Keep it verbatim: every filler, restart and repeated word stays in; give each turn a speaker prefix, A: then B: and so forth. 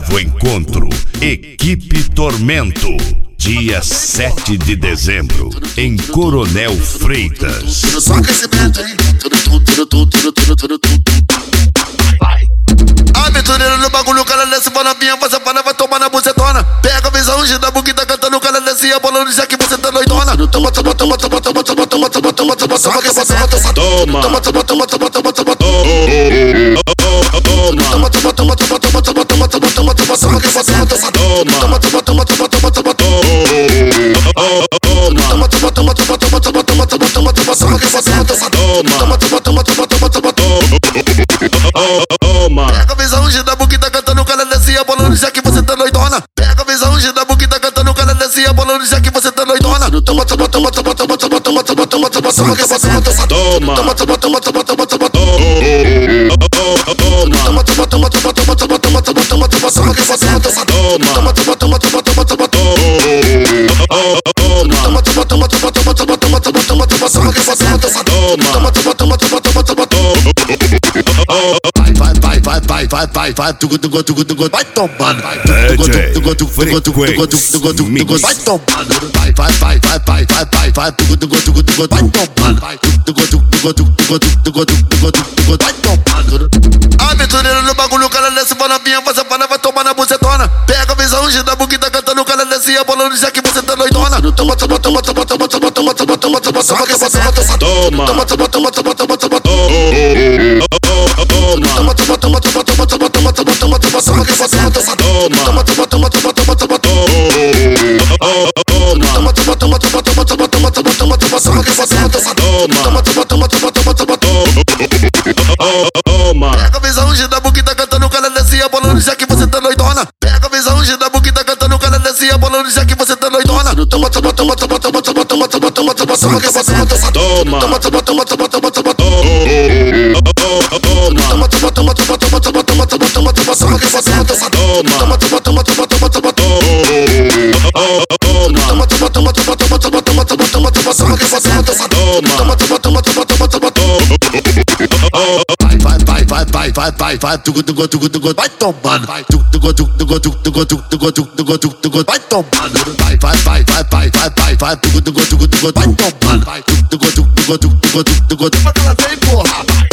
A: Oitavo encontro Equipe Tormento, dia sete de dezembro, em Coronel Freitas.
B: Só aquecimento, hein? Aventureiro no bagulho, o cara desce, vai na minha, você fala, vai tomar na bucetona. Pega a visão, gira da buquita, cantando, o cara desce, a bola já que você tá doidona. Toma, toma, toma, toma, toma, toma, toma, toma, toma, toma, só aquecimento. Toma, toma, toma, toma, toma, toma, toma, toma, toma, toma, toma, toma, toma, toma, toma, toma, toma, toma, toma, só aquecimento. Toma, toma, toma, toma, toma, toma, toma, toma, toma, toma, toma, toma, toma, toma, toma, toma, toma, toma, toma, só aquecimento. Toma, toma, toma, toma, toma, toma, toma. Pega a visão, gira da buquita, cantando, o cara desce, a bola já que você tá doidona. Pega a visão, gira da buquita, cantando, o cara desce, a bola já que você tá doidona. Toma, toma, toma, toma, toma, toma, toma, toma, toma, toma, só aquecimento. Toma, toma, toma, toma, toma, toma, toma, toma, toma, toma, toma, toma, toma, toma, toma, toma, toma, toma, só aquecimento. Toma, toma, toma, toma, toma, toma, toma, toma, toma, toma, toma, toma, toma, toma, toma, toma, toma, só aquecimento. Toma, toma, toma, toma, toma, toma, toma. Vai, vai, vai, vai, vai, vai, vai, tugu, tugu, tugu, tugu, vai tomando.
A: D J Frequency
B: vai tomando. Vai, vai, vai, vai, vai, vai, vai, vai, tugu, tugu, tugu, tugu, vai tomando. Tugu, tugu, tugu, tugu, tugu, tugu, tugu, tugu, vai tomando. Aventureiro no bagulho, o cara desce, vai na minha, você fala, vai tomar na bucetona. Pega a visão, gira da buquita, cantando, o cara desce, a bola já que você tá doidona. Toma, toma, toma, toma, toma, toma, toma, toma, toma, toma, só aquecimento. Toma, toma, toma, toma, toma, toma, toma, toma, toma, toma, toma, toma, toma, toma, toma, toma, toma, toma, só aquecimento. Toma, toma, toma, toma, toma, toma, toma, toma, toma, toma, toma, toma, toma, toma, toma, toma, toma, toma, só aquecimento. Toma, toma, toma, toma, toma, toma, toma. Pega a visão, gira da buquita, cantando, o cara desce, a bola já que você tá doidona. Pega a visão, gira da buquita, cantando, o cara desce, a bola já que você tá doidona. Toma, toma, toma, toma, toma, toma, toma, toma, toma, toma, só aquecimento. Toma, toma, toma, toma, toma, toma, toma, toma, toma, toma, toma, toma, toma, toma, toma, toma, toma, só aquecimento. Toma, toma, toma, toma, toma, toma, toma, toma, toma, toma, toma, toma, toma, toma, toma, toma, toma, só aquecimento. Toma, toma, toma, toma, toma, toma, vai, vai, vai, vai, vai, vai, vai, tugu, tugu, tugu, tugu, vai tomando. Tugu, tugu, tugu, tugu, tugu, tugu, tugu, tugu, tugu, tugu, vai tomando. Vai, vai, vai, vai, vai, vai, vai, vai, tugu, tugu, tugu, tugu, vai tomando. Tugu, tugu, tugu, tugu, tugu, tugu, tugu, tugu, porra.